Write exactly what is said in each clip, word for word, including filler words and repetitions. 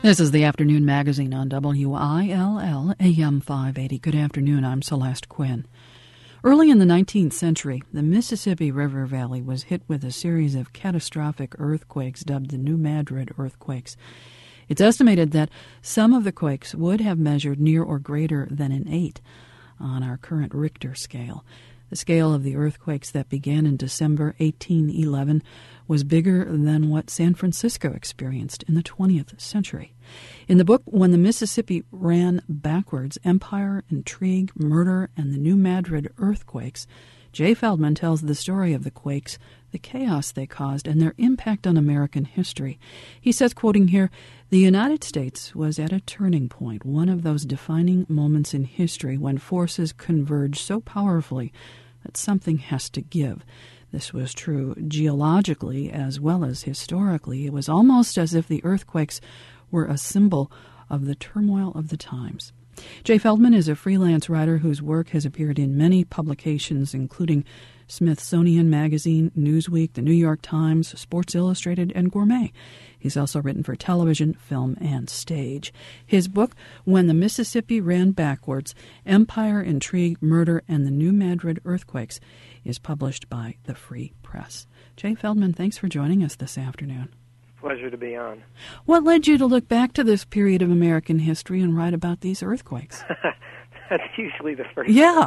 This is the Afternoon Magazine on W I L L, A M five eighty. Good afternoon, I'm Celeste Quinn. Early in the nineteenth century, the Mississippi River Valley was hit with a series of catastrophic earthquakes dubbed the New Madrid earthquakes. It's estimated that some of the quakes would have measured near or greater than an eight on our current Richter scale. The scale of the earthquakes that began in December eighteen eleven was bigger than what San Francisco experienced in the twentieth century. In the book, When the Mississippi Ran Backwards, Empire, Intrigue, Murder, and the New Madrid Earthquakes, Jay Feldman tells the story of the quakes, the chaos they caused, and their impact on American history. He says, quoting here, "The United States was at a turning point, one of those defining moments in history when forces converge so powerfully that something has to give. This was true geologically as well as historically. It was almost as if the earthquakes were a symbol of the turmoil of the times." Jay Feldman is a freelance writer whose work has appeared in many publications, including Smithsonian Magazine, Newsweek, The New York Times, Sports Illustrated, and Gourmet. He's also written for television, film, and stage. His book, When the Mississippi Ran Backwards, Empire, Intrigue, Murder, and the New Madrid Earthquakes, is published by the Free Press. Jay Feldman, thanks for joining us this afternoon. Pleasure to be on. What led you to look back to this period of American history and write about these earthquakes? That's usually the first. Yeah.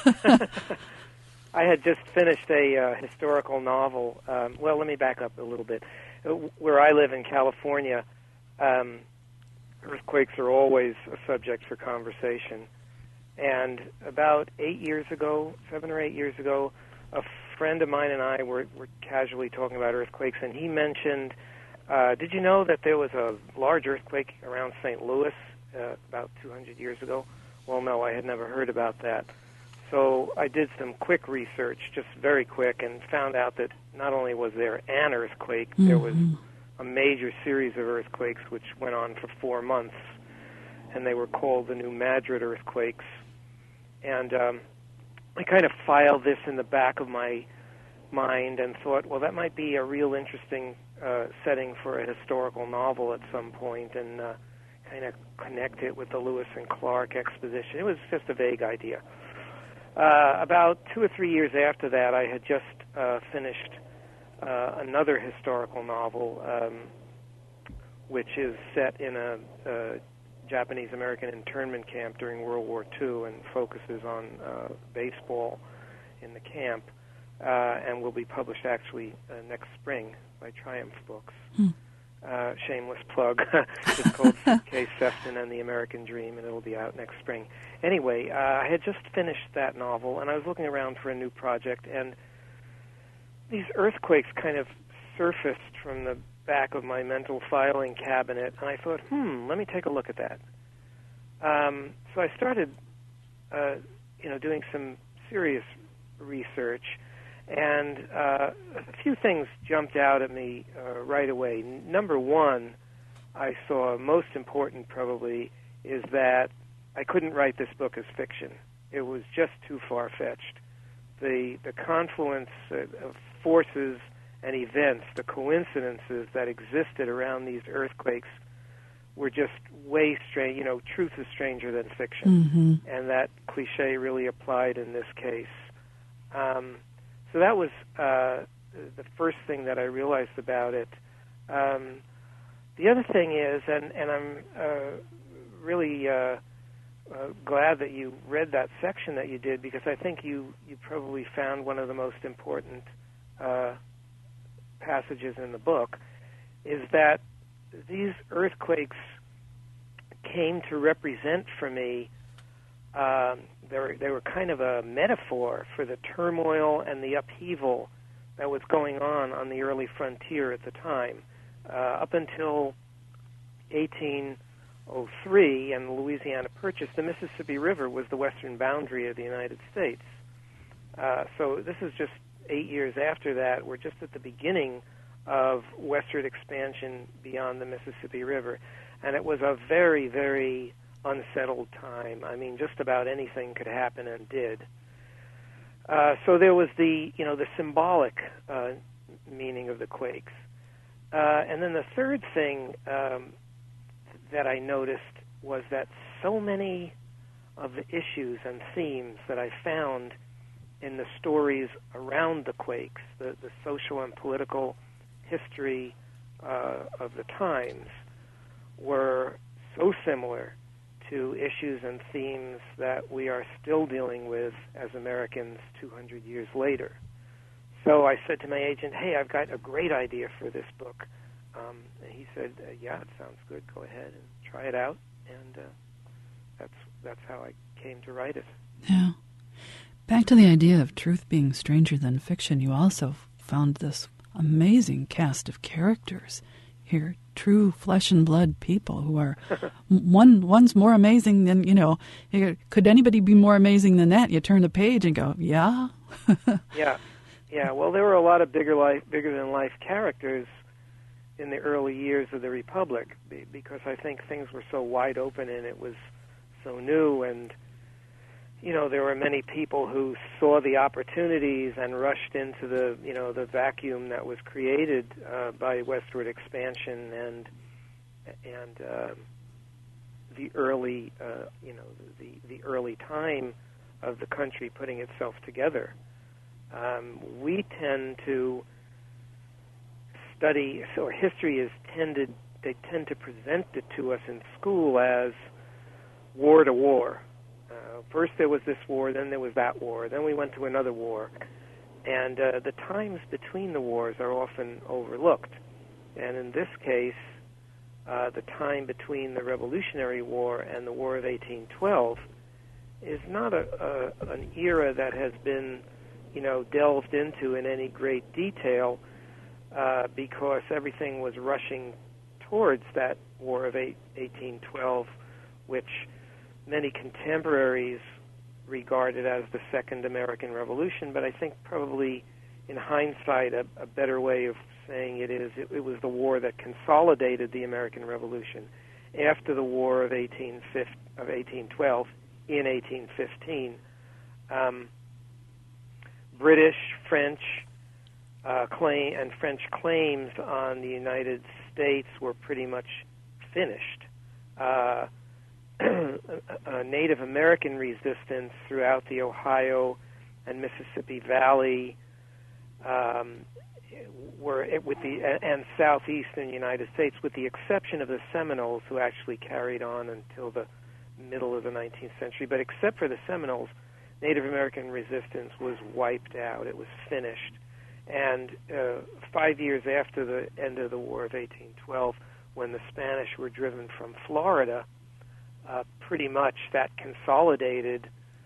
I had just finished a uh, historical novel. Um, well, let me back up a little bit. Where I live in California, um, earthquakes are always a subject for conversation. And about eight years ago, seven or eight years ago, a friend of mine and I were, were casually talking about earthquakes, and he mentioned, uh, did you know that there was a large earthquake around Saint Louis uh, about two hundred years ago? Well, no, I had never heard about that. So I did some quick research, just very quick, and found out that not only was there an earthquake, mm-hmm. there was a major series of earthquakes which went on for four months, and they were called the New Madrid earthquakes. And um, I kind of filed this in the back of my mind and thought, well, that might be a real interesting uh, setting for a historical novel at some point, and uh, kind of connect it with the Lewis and Clark exposition. It was just a vague idea. Uh, about two or three years after that, I had just uh, finished uh, another historical novel, um, which is set in a, a Japanese-American internment camp during World War Two and focuses on uh, baseball in the camp, uh, and will be published actually uh, next spring by Triumph Books. Hmm. Uh, shameless plug. It's called K. Sefton and the American Dream, and it'll be out next spring. Anyway, uh, I had just finished that novel, and I was looking around for a new project, and these earthquakes kind of surfaced from the back of my mental filing cabinet, and I thought, hmm, let me take a look at that. Um, so I started, uh, you know, doing some serious research, and uh, a few things jumped out at me uh, right away. Number one, I saw most important probably is that I couldn't write this book as fiction. It was just too far-fetched. The the confluence of forces and events, the coincidences that existed around these earthquakes were just way strange. You know, truth is stranger than fiction, mm-hmm. and that cliche really applied in this case. Um, so that was uh, the first thing that I realized about it. Um, the other thing is, and, and I'm uh, really uh, uh, glad that you read that section that you did, because I think you, you probably found one of the most important uh, passages in the book, is that these earthquakes came to represent for me, um, they were, they were kind of a metaphor for the turmoil and the upheaval that was going on on the early frontier at the time. Uh, up until eighteen oh three and the Louisiana Purchase, the Mississippi River was the western boundary of the United States. Uh, so this is just eight years after that. We're just at the beginning of westward expansion beyond the Mississippi River. And it was a very, very unsettled time. I mean, just about anything could happen and did. Uh, so there was the, you know, the symbolic uh, meaning of the quakes. Uh, and then the third thing um, that I noticed was that so many of the issues and themes that I found in the stories around the Quakes, the, the social and political history uh, of the times, were so similar to issues and themes that we are still dealing with as Americans two hundred years later. So I said to my agent, hey, I've got a great idea for this book. Um, and he said, uh, yeah, it sounds good. Go ahead and try it out. And uh, that's that's how I came to write it. Yeah. Back to the idea of truth being stranger than fiction, you also found this amazing cast of characters here, true flesh and blood people who are one one's more amazing than, you know, could anybody be more amazing than that? You turn the page and go, yeah. yeah. Yeah, well, there were a lot of bigger life bigger than life characters in the early years of the Republic, because I think things were so wide open and it was so new, and you know, there were many people who saw the opportunities and rushed into the, you know, the vacuum that was created uh, by westward expansion and and uh, the early, uh, you know, the the early time of the country putting itself together. Um, we tend to study, so history is tended, they tend to present it to us in school as war to war. Uh, first there was this war, then there was that war, then we went to another war. And uh, the times between the wars are often overlooked. And in this case, uh, the time between the Revolutionary War and the War of eighteen twelve is not a, a, an era that has been, you know, delved into in any great detail, uh, because everything was rushing towards that War of eighteen twelve, which many contemporaries regarded as the Second American Revolution, but I think probably in hindsight a, a better way of saying it is it, it was the war that consolidated the American Revolution after the War of eighteen twelve in eighteen fifteen. Um, British, French uh, claim and French claims on the United States were pretty much finished. Uh, uh, Native American resistance throughout the Ohio and Mississippi Valley um, were with the and southeastern United States, with the exception of the Seminoles, who actually carried on until the middle of the nineteenth century. But except for the Seminoles, Native American resistance was wiped out. It was finished. And uh, five years after the end of the War of eighteen twelve, when the Spanish were driven from Florida, uh, pretty much that consolidated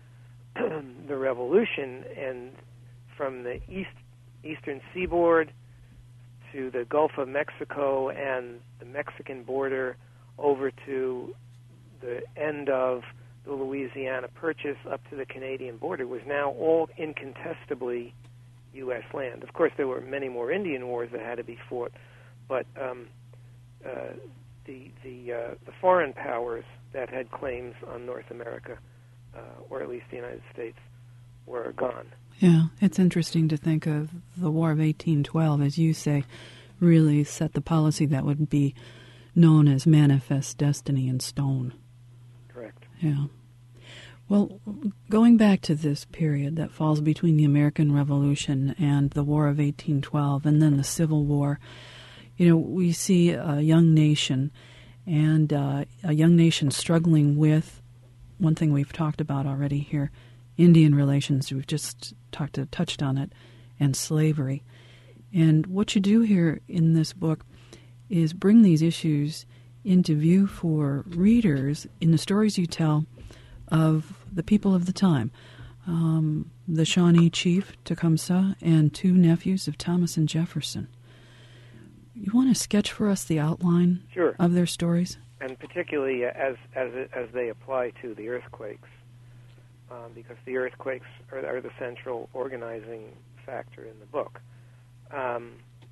the revolution, and from the east eastern seaboard to the Gulf of Mexico and the Mexican border over to the end of the Louisiana Purchase up to the Canadian border was now all incontestably U S land. Of course, there were many more Indian wars that had to be fought, but um, uh, the the uh, the foreign powers that had claims on North America, uh, or at least the United States, were gone. Yeah, it's interesting to think of the War of eighteen twelve, as you say, really set the policy that would be known as manifest destiny in stone. Correct. Yeah. Well, going back to this period that falls between the American Revolution and the War of eighteen twelve and then the Civil War, you know, we see a young nation and uh, a young nation struggling with one thing we've talked about already here, Indian relations. We've just talked touched on it, and slavery. And what you do here in this book is bring these issues into view for readers in the stories you tell of the people of the time, um, the Shawnee chief, Tecumseh, and two nephews of Thomas and Jefferson. You want to sketch for us the outline Sure. of their stories? And particularly as as as they apply to the earthquakes, um, because the earthquakes are, are the central organizing factor in the book. Um,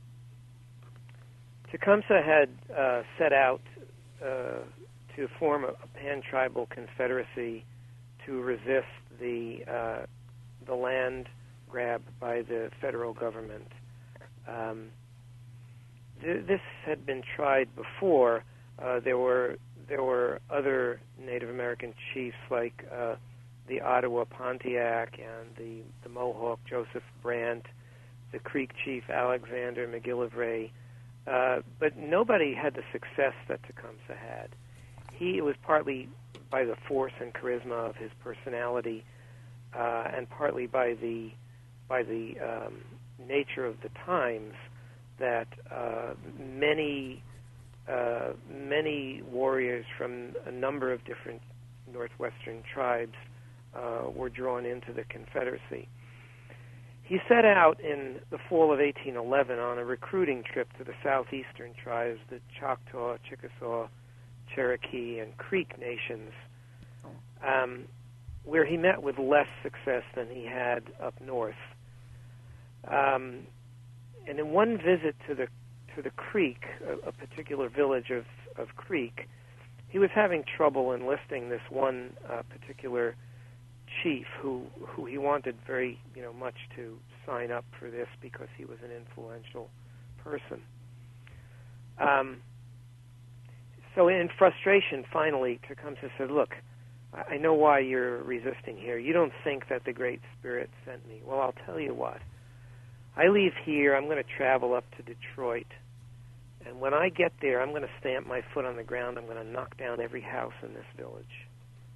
Tecumseh had uh, set out uh, to form a, a pan-tribal confederacy to resist the uh, the land grab by the federal government. Um, th- this had been tried before. Uh, there were there were other Native American chiefs like uh, the Ottawa Pontiac and the, the Mohawk Joseph Brant, the Creek chief Alexander McGillivray, uh, but nobody had the success that Tecumseh had. He it was partly by the force and charisma of his personality, uh, and partly by the by the um, nature of the times that uh, many uh, many warriors from a number of different northwestern tribes uh, were drawn into the Confederacy. He set out in the fall of eighteen eleven on a recruiting trip to the southeastern tribes, the Choctaw, Chickasaw, Cherokee, and Creek nations, um, where he met with less success than he had up north. Um, and in one visit to the to the Creek, a, a particular village of, of Creek, he was having trouble enlisting this one uh, particular chief who who he wanted very you know much to sign up for this because he was an influential person. Um, so in frustration, finally, Tecumseh said, "Look, I know why you're resisting here. You don't think that the Great Spirit sent me. Well, I'll tell you what. I leave here. I'm going to travel up to Detroit, and when I get there, I'm going to stamp my foot on the ground. I'm going to knock down every house in this village."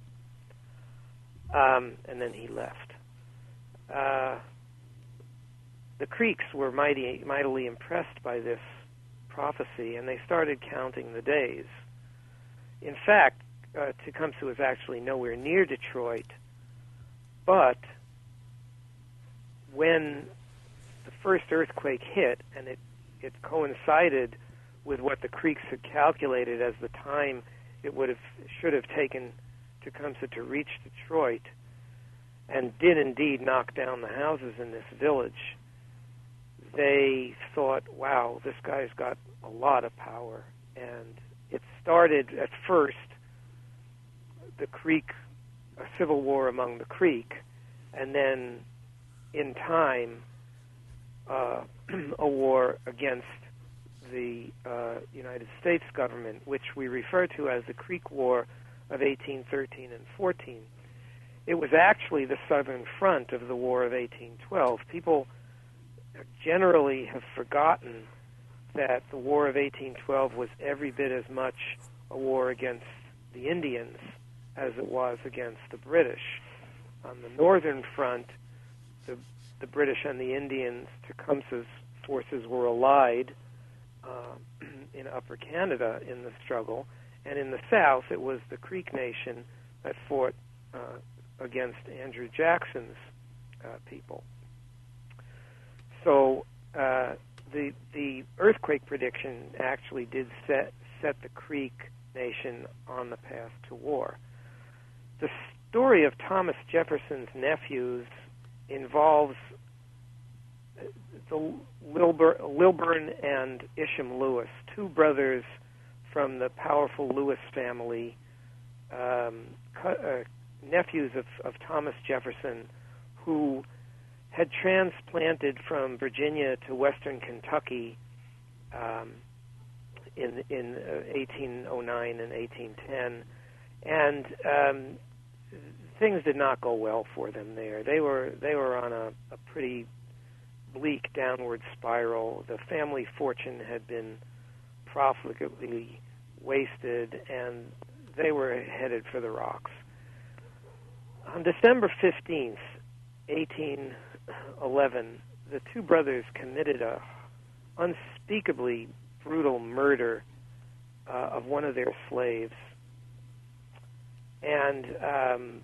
Um, and then he left. Uh, the Creeks were mighty, mightily impressed by this prophecy, and they started counting the days. In fact, uh, Tecumseh was actually nowhere near Detroit, but when the first earthquake hit, and it, it coincided with what the Creeks had calculated as the time it would have should have taken Tecumseh to reach Detroit, and did indeed knock down the houses in this village, they thought, wow, this guy's got a lot of power. And it started at first the Creek, a civil war among the Creek, and then in time uh, a war against the uh, United States government, which we refer to as the Creek War of eighteen thirteen and fourteen. It was actually the Southern Front of the War of eighteen twelve. People generally have forgotten that the War of eighteen twelve was every bit as much a war against the Indians as it was against the British. On the Northern Front, the, the British and the Indians, Tecumseh's forces were allied uh, in Upper Canada in the struggle. And in the South, it was the Creek Nation that fought uh, against Andrew Jackson's uh, people. So uh, the the earthquake prediction actually did set set the Creek Nation on the path to war. The story of Thomas Jefferson's nephews involves the Lilburn, Lilburn and Isham Lewis, two brothers from the powerful Lewis family, um, uh, nephews of, of Thomas Jefferson, who had transplanted from Virginia to western Kentucky um, in in uh, eighteen oh nine and eighteen ten, and um, things did not go well for them there. They were they were on a, a pretty bleak downward spiral. The family fortune had been profligately wasted, and they were headed for the rocks. On December fifteenth, eighteen eleven, the two brothers committed a unspeakably brutal murder uh, of one of their slaves. And um,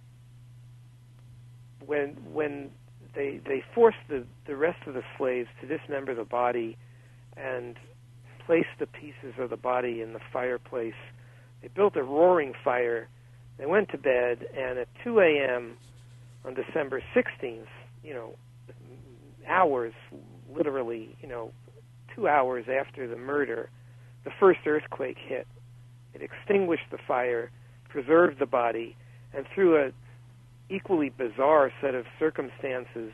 when when they they forced the, the rest of the slaves to dismember the body and place the pieces of the body in the fireplace, they built a roaring fire. They went to bed, and at two a.m. on December sixteenth, you know, hours, literally, you know, two hours after the murder, the first earthquake hit. It extinguished the fire, preserved the body, and through a equally bizarre set of circumstances,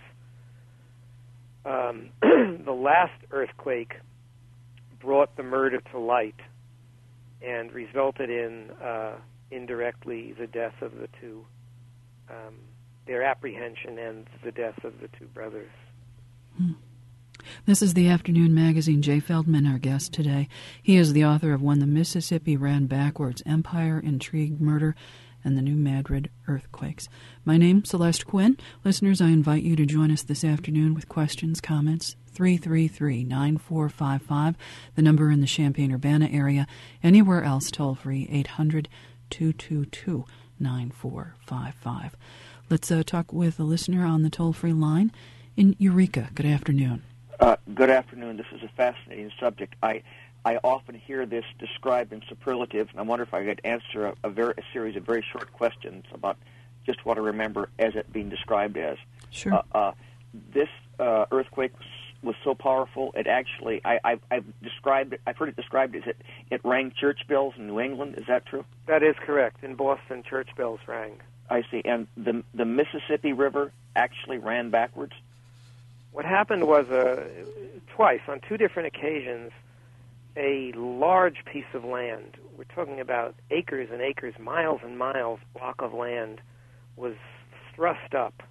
um, the last earthquake brought the murder to light. and resulted in uh, indirectly the death of the two, um, their apprehension and the death of the two brothers. Hmm. This is the Afternoon Magazine. Jay Feldman, our guest today. He is the author of When the Mississippi Ran Backwards, Empire, Intrigue, Murder, and the New Madrid Earthquakes. My name, Celeste Quinn. Listeners, I invite you to join us this afternoon with questions, comments, three three three, nine four five five, the number in the Champaign-Urbana area. Anywhere else, toll-free, eight hundred, two two two, nine four five five. Let's uh, talk with a listener on the toll-free line in Eureka. Good afternoon. Uh, good afternoon. This is a fascinating subject. I I often hear this described in superlative, and I wonder if I could answer a, a, very, a series of very short questions about just what I remember as it being described as. Sure. Uh, uh, this uh, earthquake was, was so powerful, it actually, I, I, I've described it, I've heard it described as it, it rang church bells in New England. Is that true? That is correct. In Boston, church bells rang. I see. And the the Mississippi River actually ran backwards? What happened was uh, twice, on two different occasions, a large piece of land, we're talking about acres and acres, miles and miles, block of land, was thrust up.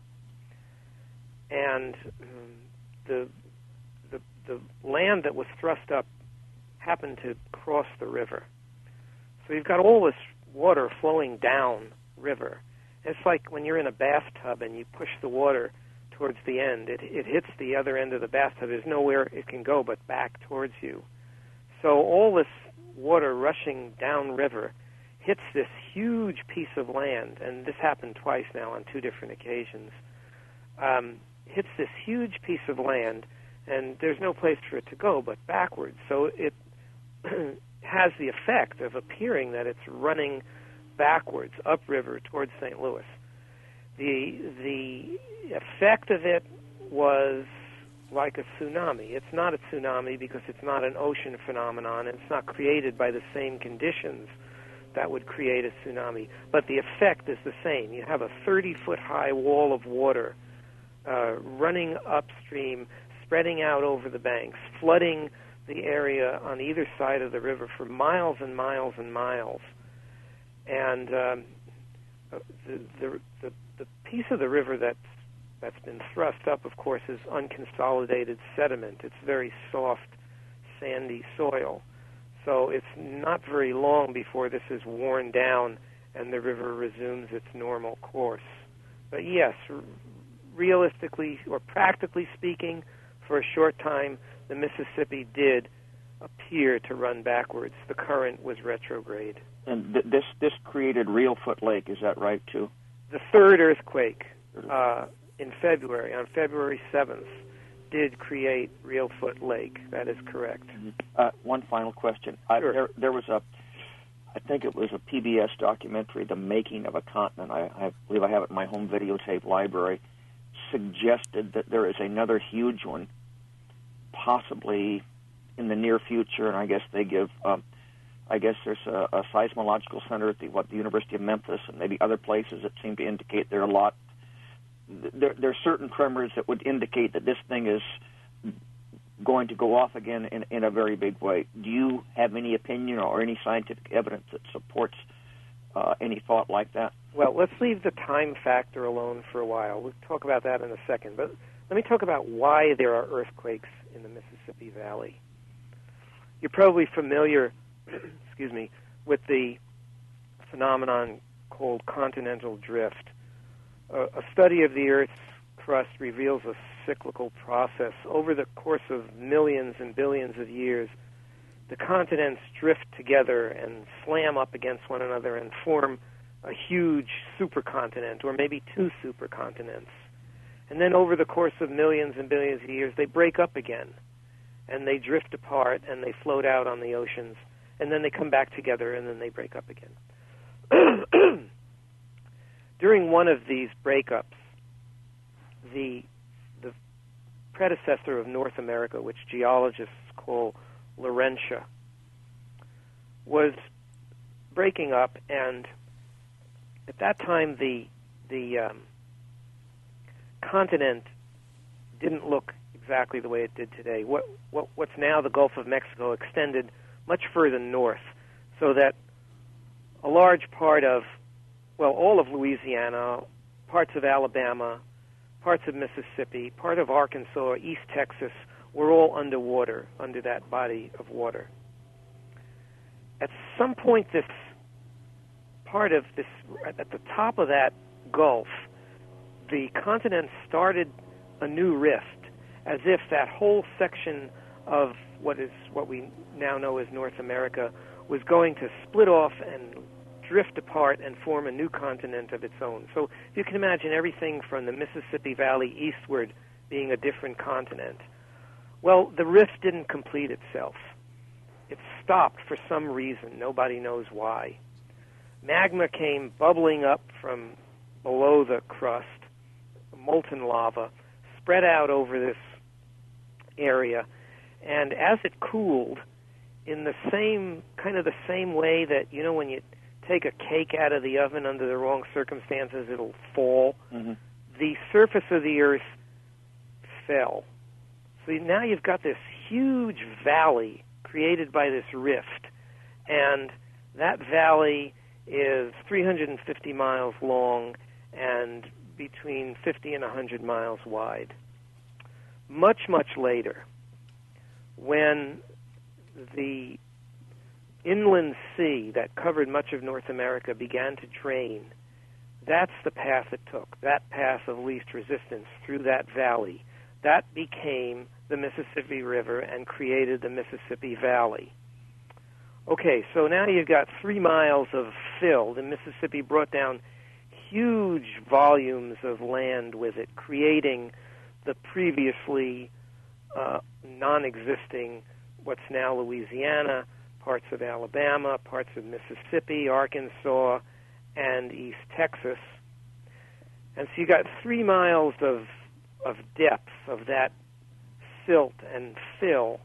And um, the, the, the land that was thrust up happened to cross the river. So you've got all this water flowing down river. It's like when you're in a bathtub and you push the water towards the end. It, it hits the other end of the bathtub. There's nowhere it can go but back towards you. So all this water rushing downriver hits this huge piece of land, and this happened twice now on two different occasions, um, hits this huge piece of land, and there's no place for it to go but backwards. So it has the effect of appearing that it's running backwards, upriver towards Saint Louis. The the effect of it was like a tsunami. It's not a tsunami because it's not an ocean phenomenon, and it's not created by the same conditions that would create a tsunami. But the effect is the same. You have a thirty-foot high wall of water uh, running upstream, spreading out over the banks, flooding the area on either side of the river for miles and miles and miles. And um, the, the, the, the piece of the river that's, that's been thrust up, of course, is unconsolidated sediment. It's very soft, sandy soil. So it's not very long before this is worn down and the river resumes its normal course. But yes, r- realistically or practically speaking, for a short time, the Mississippi did appear to run backwards. The current was retrograde. And th- this this created Reelfoot Lake, is that right, too? The third earthquake uh, in February, on February seventh, did create Reelfoot Lake. That is correct. Mm-hmm. Uh, one final question. Uh, Sure. there, there was a, I think it was a P B S documentary, The Making of a Continent. I, I believe I have it in my home videotape library. Suggested that there is another huge one, possibly in the near future, and I guess they give. Um, I guess there's a, a seismological center at the what the University of Memphis and maybe other places that seem to indicate there are a lot. There, there are certain tremors that would indicate that this thing is going to go off again in, in a very big way. Do you have any opinion or any scientific evidence that supports uh, any thought like that? Well, let's leave the time factor alone for a while. We'll talk about that in a second. But let me talk about why there are earthquakes in the Mississippi Valley. You're probably familiar, excuse me, with the phenomenon called continental drift. Uh, a study of the Earth's crust reveals a cyclical process. Over the course of millions and billions of years, the continents drift together and slam up against one another and form a huge supercontinent, or maybe two supercontinents. And then over the course of millions and billions of years, they break up again, and they drift apart, and they float out on the oceans, and then they come back together, and then they break up again. During one of these breakups, the the predecessor of North America, which geologists call Laurentia, was breaking up, and at that time the the um, continent didn't look exactly the way it did today. What, what what's now the Gulf of Mexico extended much further north. so that a large part of, well, all of Louisiana, parts of Alabama, parts of Mississippi, part of Arkansas, East Texas, were all underwater, under that body of water. At some point, this part of this, at the top of that gulf, the continent started a new rift, as if that whole section of what is what we now know as North America was going to split off and drift apart and form a new continent of its own. So you can imagine everything from the Mississippi Valley eastward being a different continent. Well, the rift didn't complete itself. It stopped for some reason. Nobody knows why. Magma came bubbling up from below the crust, molten lava, spread out over this area, and as it cooled, in the same, kind of the same way that, you know, when you take a cake out of the oven under the wrong circumstances, it'll fall. Mm-hmm. The surface of the Earth fell. So now you've got this huge valley created by this rift, and that valley is three hundred fifty miles long and between fifty and one hundred miles wide. Much, much later, when the inland sea that covered much of North America began to drain, that's the path it took, that path of least resistance through that valley. That became the Mississippi River and created the Mississippi Valley. Okay, so now you've got three miles of fill. The Mississippi brought down huge volumes of land with it, creating the previously uh, non-existing what's now Louisiana, parts of Alabama, parts of Mississippi, Arkansas, and East Texas. And so you got three miles of of depth of that silt and fill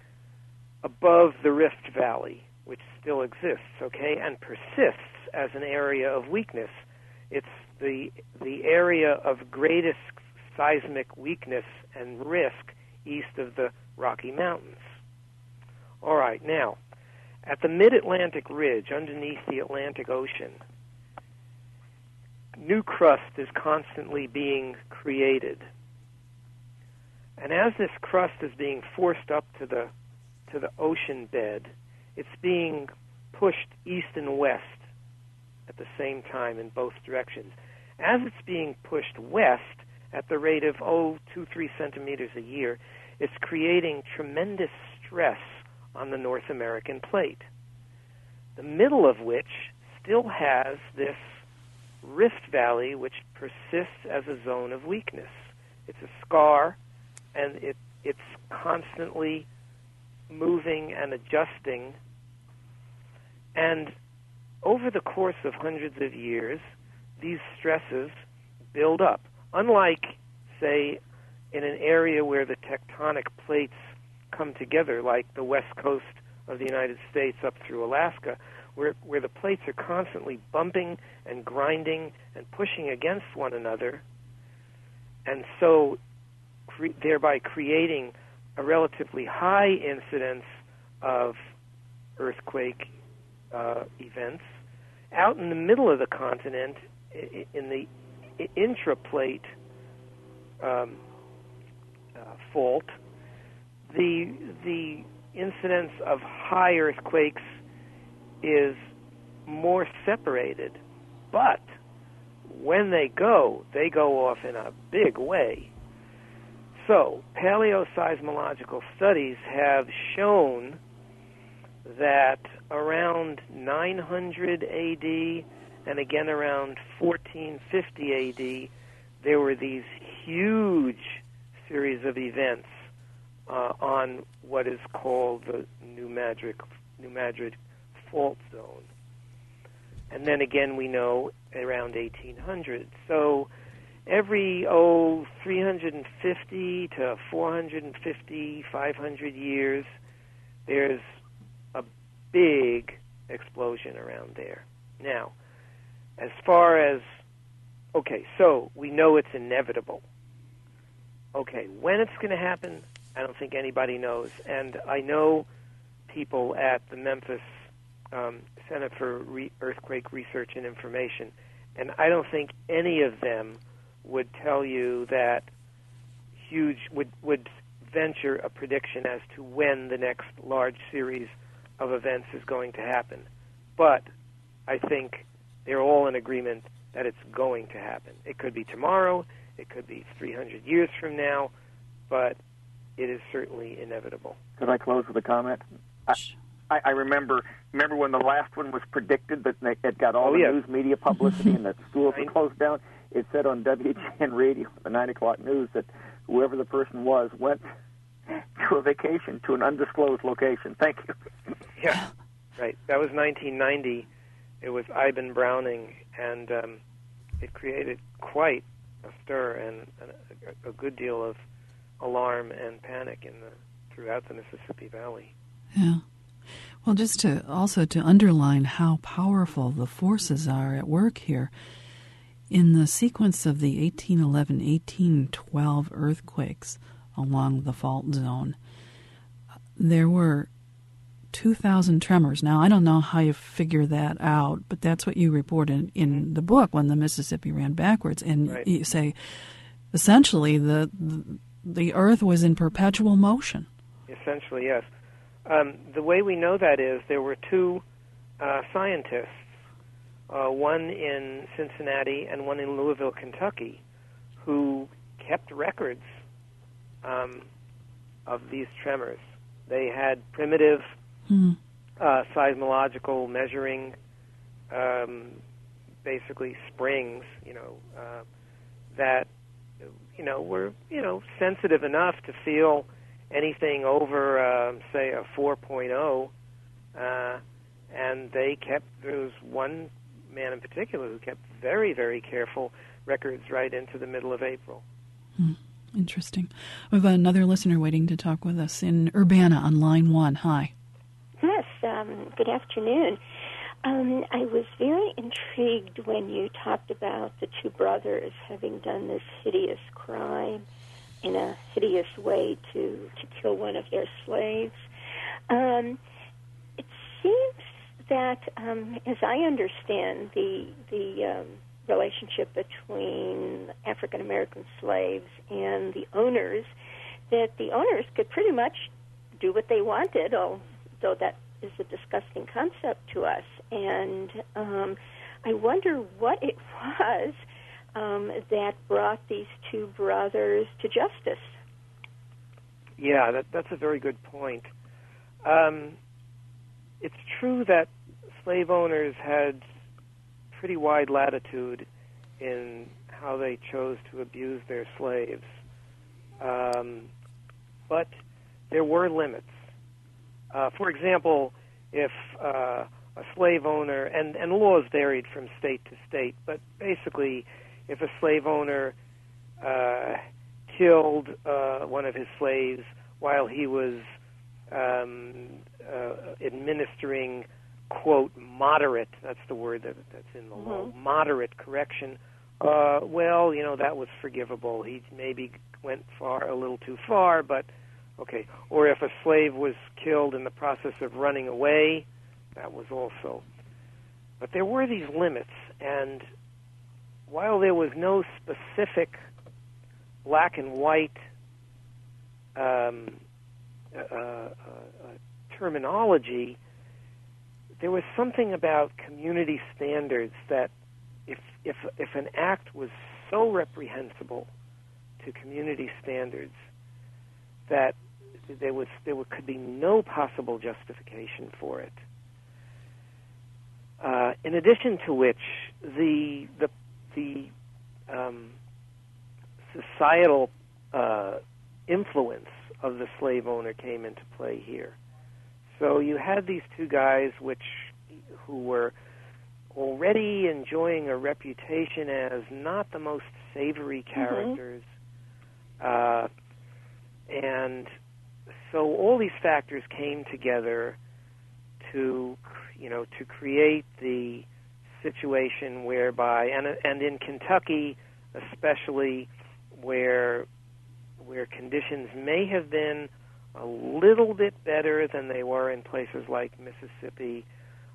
above the Rift Valley, which still exists, okay, and persists as an area of weakness. It's the the area of greatest seismic weakness and risk east of the Rocky Mountains. All right, now, at the mid-Atlantic ridge, underneath the Atlantic Ocean, new crust is constantly being created. And as this crust is being forced up to the to the ocean bed, it's being pushed east and west at the same time in both directions. As it's being pushed west at the rate of, oh, two, three centimeters a year, it's creating tremendous stress on the North American plate, the middle of which still has this rift valley which persists as a zone of weakness. It's a scar, and it it's constantly moving and adjusting. And over the course of hundreds of years, these stresses build up. Unlike, say, in an area where the tectonic plates come together, like the west coast of the United States up through Alaska, where, where the plates are constantly bumping and grinding and pushing against one another, and so cre- thereby creating a relatively high incidence of earthquake uh, events. Out in the middle of the continent, in the intraplate um, uh, fault, the the incidence of high earthquakes is more separated, but when they go, they go off in a big way. So, paleoseismological studies have shown that around nine hundred A D and again around fourteen fifty A D, there were these huge series of events uh, on what is called the New Madrid, New Madrid Fault Zone. And then again, we know around eighteen hundred. So every, oh, three hundred fifty to four hundred fifty, five hundred years, there's a big explosion around there. Now, as far as, okay, so we know it's inevitable. Okay, when it's going to happen, I don't think anybody knows. And I know people at the Memphis um, Center for Re- Earthquake Research and Information, and I don't think any of them would tell you that huge would would venture a prediction as to when the next large series of events is going to happen. But I think they're all in agreement that it's going to happen. It could be tomorrow, it could be three hundred years from now, but it is certainly inevitable. Could I close with a comment? I, I, I remember remember when the last one was predicted, that it got all oh, the yes. news media publicity and that schools were closed down. It said on W G N Radio, the nine o'clock news, that whoever the person was went to a vacation to an undisclosed location. Thank you. Yeah, right. That was nineteen ninety. It was Iben Browning, and um, it created quite a stir and a, a good deal of alarm and panic in the throughout the Mississippi Valley. Yeah. Well, just to also to underline how powerful the forces are at work here, in the sequence of the eighteen eleven eighteen twelve earthquakes along the fault zone, there were two thousand tremors. Now, I don't know how you figure that out, but that's what you report in, in the book, When the Mississippi Ran Backwards. And right. you say, essentially, the, the the earth was in perpetual motion. Essentially, yes. Um, the way we know that is there were two uh, scientists, uh, one in Cincinnati and one in Louisville, Kentucky, who kept records um, of these tremors. They had primitive Hmm. uh, seismological measuring, um, basically springs, you know, uh, that, you know, were, you know, sensitive enough to feel anything over, uh, say, a four point oh, uh, and they kept, there was one man in particular who kept very, very careful records right into the middle of April. Hmm. Interesting. We have another listener waiting to talk with us in Urbana on line one. Hi. Yes, um, good afternoon. Um, I was very intrigued when you talked about the two brothers having done this hideous crime in a hideous way to, to kill one of their slaves. Um, it seems that, um, as I understand the the um, relationship between African American slaves and the owners, that the owners could pretty much do what they wanted, although that is a disgusting concept to us. And um, I wonder what it was um, that brought these two brothers to justice. Yeah, that, that's a very good point. Um, it's true that slave owners had pretty wide latitude in how they chose to abuse their slaves. Um, but there were limits. Uh, for example, if uh, a slave owner, and, and laws varied from state to state, but basically if a slave owner uh, killed uh, one of his slaves while he was um, uh, administering, quote, moderate, that's the word that, that's in the mm-hmm. law, moderate correction, uh, well, you know, that was forgivable. He maybe went far, a little too far, but okay. Or if a slave was killed in the process of running away, that was also. But there were these limits, and while there was no specific black and white um, uh, uh, terminology, there was something about community standards that if if if an act was so reprehensible to community standards that there was there could be no possible justification for it. Uh, in addition to which, the the the um, societal uh, influence of the slave owner came into play here. So you had these two guys, which who were already enjoying a reputation as not the most savory characters, mm-hmm. uh, and so all these factors came together to, you know, to create the situation whereby, and and in Kentucky especially, where where conditions may have been a little bit better than they were in places like Mississippi,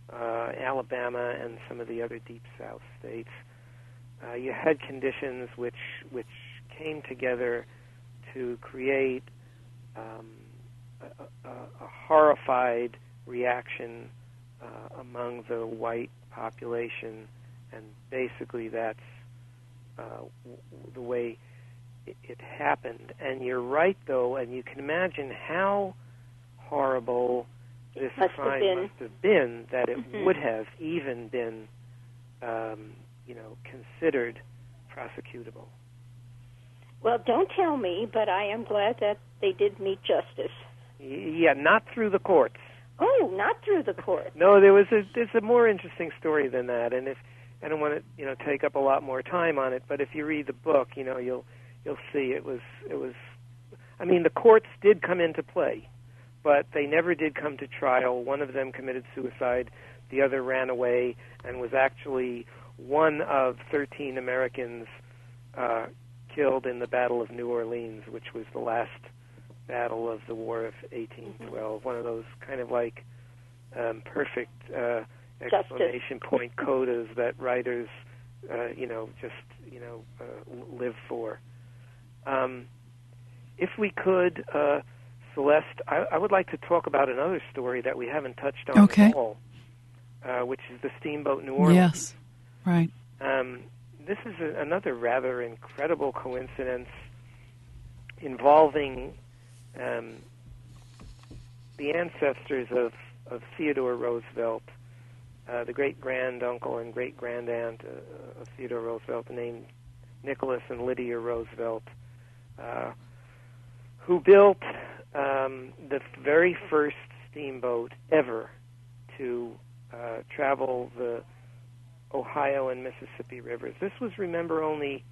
uh, Alabama, and some of the other Deep South states. Uh, you had conditions which which came together to create um, a, a, a horrified reaction uh, among the white population, and basically that's uh, w- the way it, it happened. And you're right, though, and you can imagine how horrible this must crime have must have been, that it Mm-hmm. would have even been, um, you know, considered prosecutable. Well, don't tell me, but I am glad that they did meet justice. Y- Yeah, not through the courts. Oh, not through the court. No, there was a there's a more interesting story than that, and if I don't want to you know take up a lot more time on it, but if you read the book, you know you'll you'll see it was it was. I mean, the courts did come into play, but they never did come to trial. One of them committed suicide, the other ran away, and was actually one of thirteen Americans uh, killed in the Battle of New Orleans, which was the last battle of the War of eighteen twelve. Mm-hmm. One of those kind of like um, perfect uh, exclamation point codas that writers, uh, you know, just you know uh, live for. Um, if we could, uh, Celeste, I, I would like to talk about another story that we haven't touched on Okay. at all, uh, which is the Steamboat New Orleans. Yes, right. Um, this is a, another rather incredible coincidence involving um, the ancestors of, of Theodore Roosevelt, uh, the great-granduncle and great-grandaunt uh, of Theodore Roosevelt, named Nicholas and Lydia Roosevelt, uh, who built um, the very first steamboat ever to uh, travel the Ohio and Mississippi rivers. This was, remember, only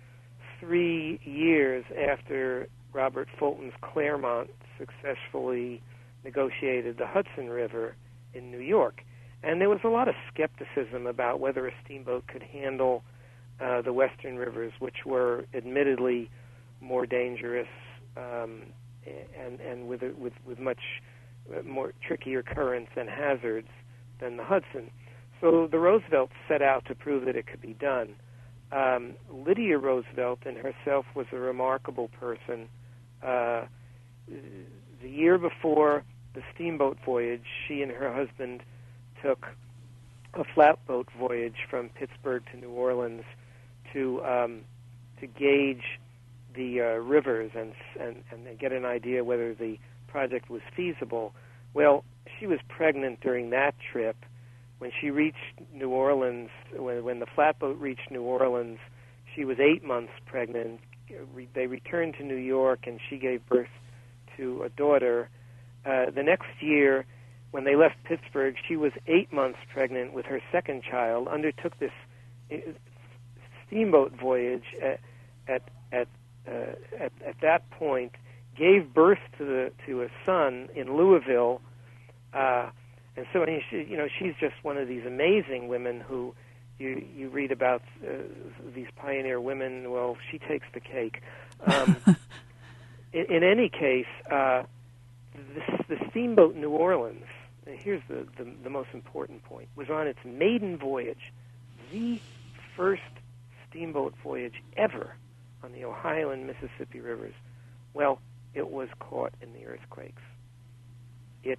three years after Robert Fulton's Clermont successfully negotiated the Hudson River in New York. And there was a lot of skepticism about whether a steamboat could handle uh, the western rivers, which were admittedly more dangerous um, and, and with, a, with, with much more trickier currents and hazards than the Hudson. So the Roosevelts set out to prove that it could be done. Um, Lydia Roosevelt in herself was a remarkable person. Uh, the year before the steamboat voyage, she and her husband took a flatboat voyage from Pittsburgh to New Orleans to um, to gauge the uh, rivers and, and and get an idea whether the project was feasible. Well, she was pregnant during that trip. When she reached New Orleans, when, when the flatboat reached New Orleans, she was eight months pregnant. They returned to New York, and she gave birth to a daughter. Uh, the next year, when they left Pittsburgh, she was eight months pregnant with her second child, undertook this uh, steamboat voyage at at at, uh, at at that point, gave birth to the to a son in Louisville. Uh, And so, you know, she's just one of these amazing women who you you read about uh, these pioneer women. Well, she takes the cake. Um, in, in any case, uh, this, the steamboat New Orleans, here's the, the, the most important point, was on its maiden voyage, the first steamboat voyage ever on the Ohio and Mississippi rivers. Well, it was caught in the earthquakes. It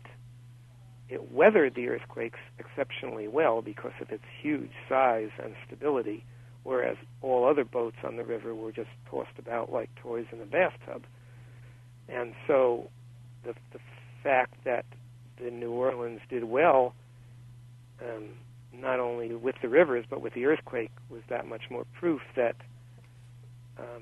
It weathered the earthquakes exceptionally well because of its huge size and stability, whereas all other boats on the river were just tossed about like toys in a bathtub. And so the, the fact that the New Orleans did well, um, not only with the rivers but with the earthquake, was that much more proof that um,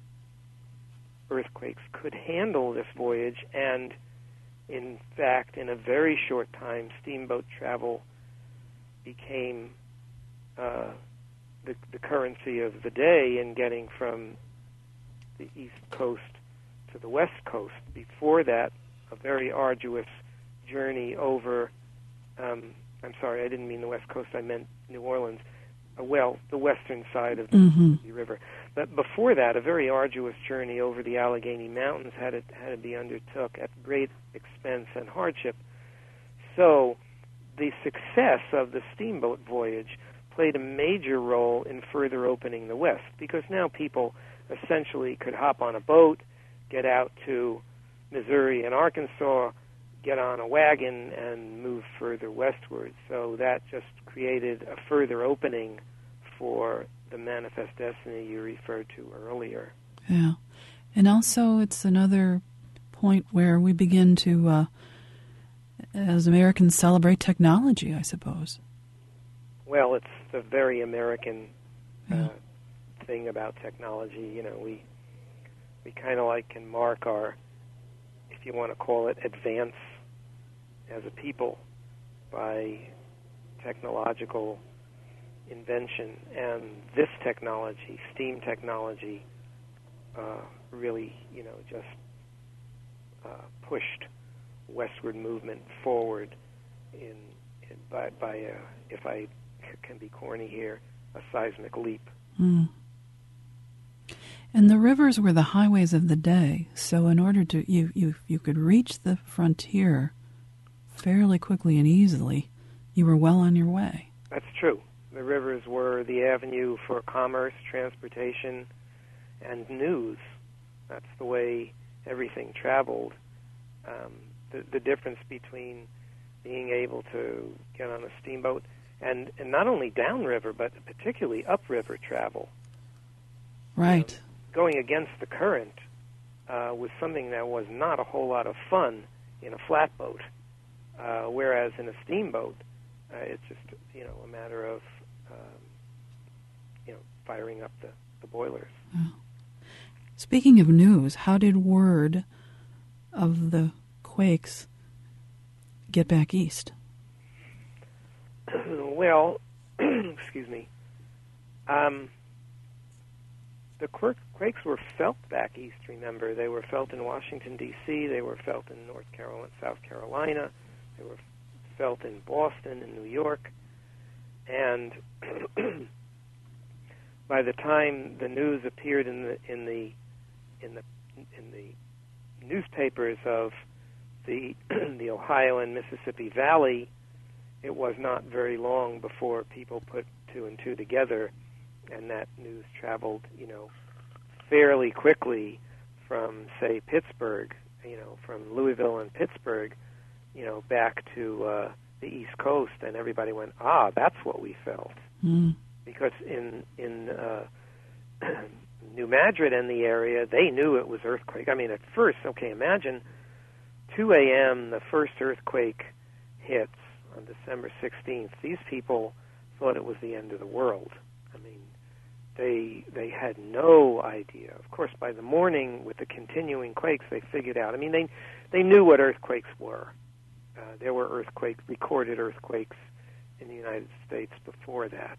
earthquakes could handle this voyage. And in fact, in a very short time, steamboat travel became uh, the, the currency of the day in getting from the East Coast to the West Coast. Before that, a very arduous journey over, um, I'm sorry, I didn't mean the West Coast, I meant New Orleans, uh, well, the western side of the Mm-hmm. Mississippi River. But before that, a very arduous journey over the Allegheny Mountains had to, had to be undertook at great expense and hardship. So the success of the steamboat voyage played a major role in further opening the West, because now people essentially could hop on a boat, get out to Missouri and Arkansas, get on a wagon, and move further westward. So that just created a further opening for the manifest destiny you referred to earlier. Yeah. And also it's another point where we begin to, uh, as Americans, celebrate technology, I suppose. Well, it's the very American uh, yeah. thing about technology. You know, we we kind of like can mark our, if you want to call it, advance as a people by technological invention. And this technology, steam technology, uh, really, you know, just uh, pushed westward movement forward in, in by, by a, if I c- can be corny here, a seismic leap. Mm. And the rivers were the highways of the day, so in order to, you, you, you could reach the frontier fairly quickly and easily, you were well on your way. That's true. The rivers were the avenue for commerce, transportation, and news. That's the way everything traveled. Um, the, the difference between being able to get on a steamboat and, and not only downriver, but particularly upriver travel. Right. You know, going against the current uh, was something that was not a whole lot of fun in a flatboat, uh, whereas in a steamboat, uh, it's just, you know, a matter of, um, you know, firing up the, the boilers. Oh. Speaking of news, how did word of the quakes get back east? Well, excuse me. Um, the quakes were felt back east, remember. They were felt in Washington, D C They were felt in North Carolina, South Carolina. They were felt in Boston and New York. And by the time the news appeared in the in the in the in the newspapers of the the Ohio and Mississippi Valley, it was not very long before people put two and two together, and that news traveled, you know, fairly quickly from, say, Pittsburgh, you know, from Louisville and Pittsburgh, you know, back to uh, the East Coast, and everybody went, ah, that's what we felt. Mm. Because in in uh, New Madrid and the area, they knew it was earthquake. I mean, at first, okay, imagine two a.m., the first earthquake hits on December sixteenth. These people thought it was the end of the world. I mean, they they had no idea. Of course, by the morning, with the continuing quakes, they figured out. I mean, they they knew what earthquakes were. Uh, there were earthquakes, recorded earthquakes in the United States before that.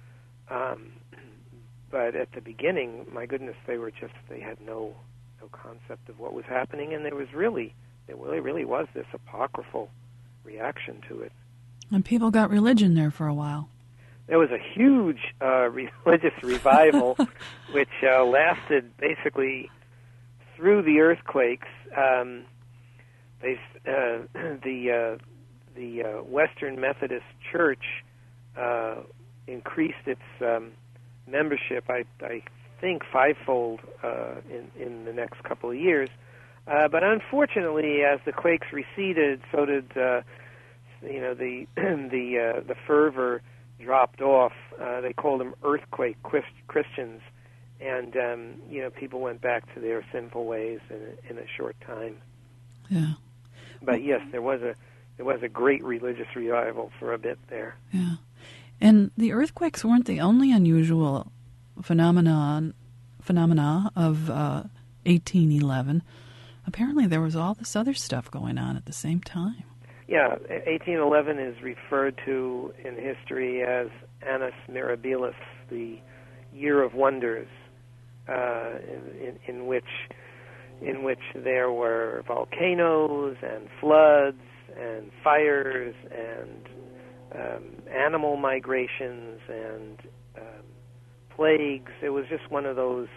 Um, but at the beginning, my goodness, they were just, they had no no concept of what was happening, and there was really, there really, really was this apocryphal reaction to it. And people got religion there for a while. There was a huge uh, religious revival, which uh, lasted basically through the earthquakes. Um, they, uh, the uh, the uh, Western Methodist Church uh, increased its um, membership, I, I think, fivefold uh, in in the next couple of years. Uh, but unfortunately, as the quakes receded, so did uh, you know the the uh, the fervor dropped off. Uh, they called them earthquake Christians, and um, you know people went back to their sinful ways in a, in a short time. Yeah. But yes, there was a there was a great religious revival for a bit there. Yeah, and the earthquakes weren't the only unusual phenomenon phenomena of uh, eighteen eleven. Apparently, there was all this other stuff going on at the same time. Yeah, eighteen eleven is referred to in history as Annus Mirabilis, the Year of Wonders, uh, in, in, in which in which there were volcanoes and floods and fires and um, animal migrations and um, plagues. It was just one of those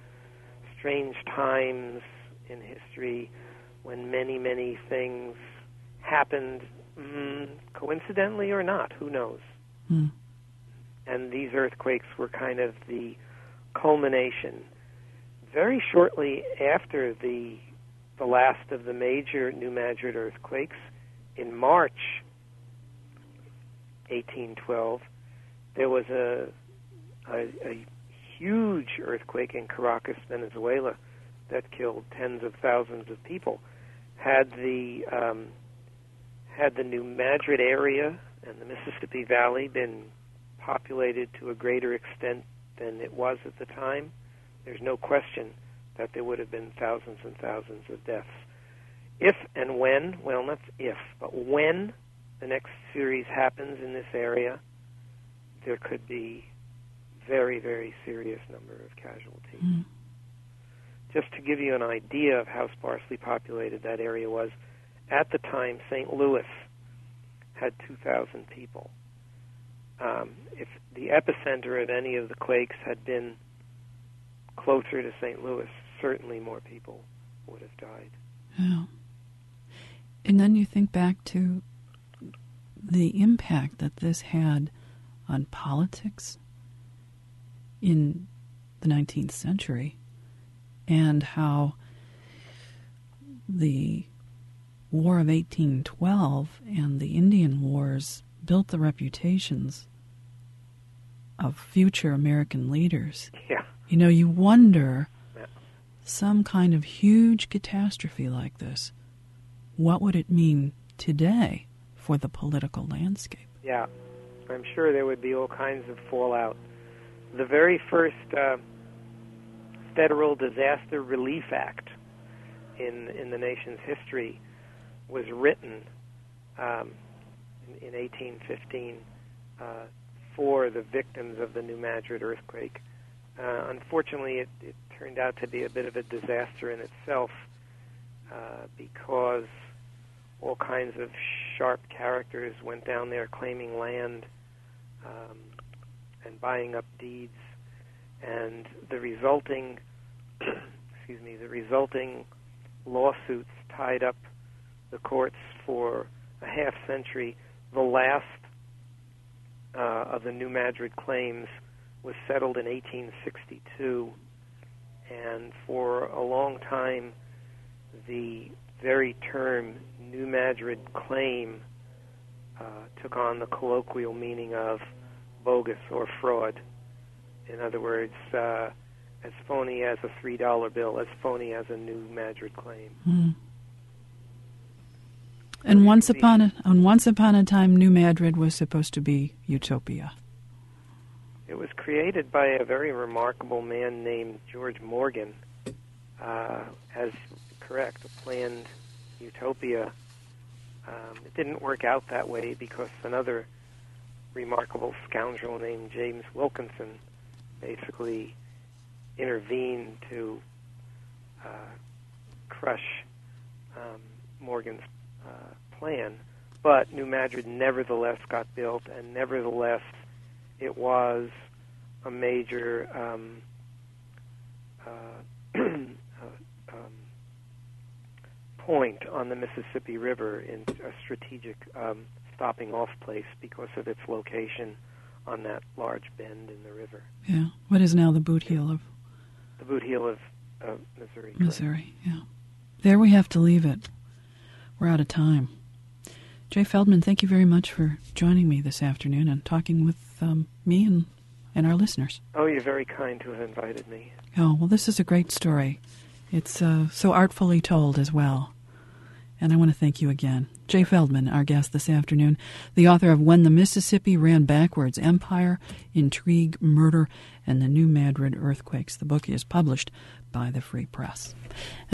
strange times in history when many, many things happened Mm, coincidentally or not, who knows? Hmm. And these earthquakes were kind of the culmination. Very shortly after the the last of the major New Madrid earthquakes, in March eighteen twelve, there was a, a, a huge earthquake in Caracas, Venezuela, that killed tens of thousands of people. Had the um, had the New Madrid area and the Mississippi Valley been populated to a greater extent than it was at the time, there's no question that there would have been thousands and thousands of deaths. If and when, well, not if, but when the next series happens in this area, there could be very, very serious number of casualties. Mm. Just to give you an idea of how sparsely populated that area was, at the time, Saint Louis had two thousand people. Um, if the epicenter of any of the quakes had been closer to Saint Louis, certainly more people would have died. Yeah. And then you think back to the impact that this had on politics in the nineteenth century, and how the War of eighteen twelve and the Indian Wars built the reputations of future American leaders. Yeah. You know, you wonder, Yeah. some kind of huge catastrophe like this, what would it mean today for the political landscape? Yeah, I'm sure there would be all kinds of fallout. The very first uh, Federal Disaster Relief Act in in the nation's history was written um, in, in eighteen fifteen uh, for the victims of the New Madrid earthquake. Uh, unfortunately, it, it turned out to be a bit of a disaster in itself uh, because all kinds of sharp characters went down there claiming land um, and buying up deeds, and the resulting, excuse me, the resulting lawsuits tied up the courts for a half century. The last uh, of the New Madrid claims was settled in eighteen sixty-two, and for a long time, the very term New Madrid claim uh, took on the colloquial meaning of bogus or fraud. In other words, uh, as phony as a three dollar bill, as phony as a New Madrid claim. Hmm. And once upon a and once upon a time, New Madrid was supposed to be utopia. It was created by a very remarkable man named George Morgan, uh, as correct, a planned utopia. Um, it didn't work out that way because another remarkable scoundrel named James Wilkinson basically intervened to uh, crush um, Morgan's uh, plan. But New Madrid nevertheless got built, and nevertheless it was a major um, uh, uh, um, point on the Mississippi River, in a strategic um, stopping off place because of its location on that large bend in the river. Yeah. What is now the boot heel of The boot heel of uh, Missouri. Missouri? Yeah. There we have to leave it. We're out of time. Jay Feldman, thank you very much for joining me this afternoon and talking with um, me and, and our listeners. Oh, you're very kind to have invited me. Oh, well, this is a great story. It's uh, so artfully told as well. And I want to thank you again. Jay Feldman, our guest this afternoon, the author of When the Mississippi Ran Backwards, Empire, Intrigue, Murder, and the New Madrid Earthquakes. The book is published by the Free Press.